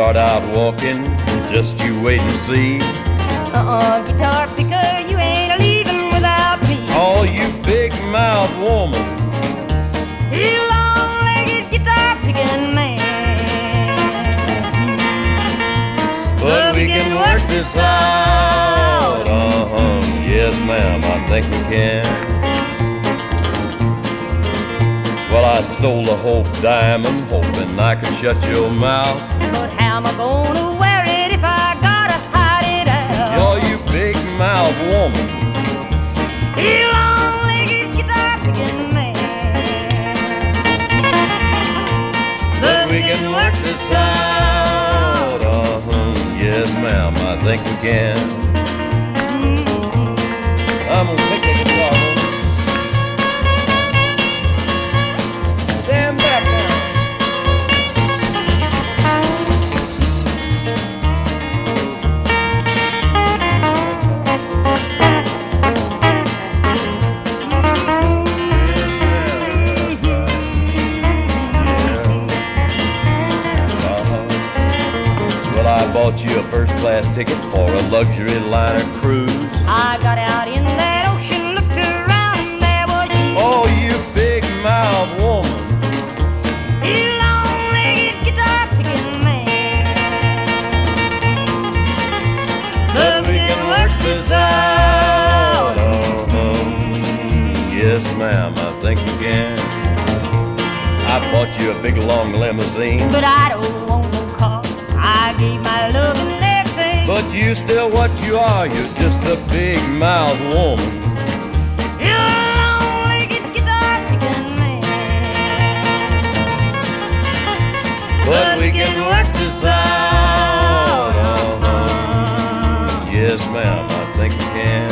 start out walking, just you wait and see. Guitar picker, you ain't leaving without me. Oh, you big mouth woman, You long-legged guitar picking man. but we can work this out. Yes, ma'am, I think we can. Well, I stole the Hope Diamond, hoping I could shut your mouth. But how am I gonna wear it if I gotta hide it out? Oh, you big mouth woman, You long-legged guitar picking man. but we can work this out. Yes, ma'am, I think we can. I'm gonna pick the guitar. Stand back now. Well, I bought you a first-class ticket for a luxury liner cruise. I got out in that ocean, looked around, and there was you. Oh, you big mouth woman, You long-legged guitar picking man. but we can work this out. Yes, ma'am, I think we can. I bought you a big long limousine, But I don't want no car. I gave my love and everything. but you still what you are. You're just a big mouth woman, You long-legged guitar picking man. but we can work this out. Yes, ma'am, I think we can.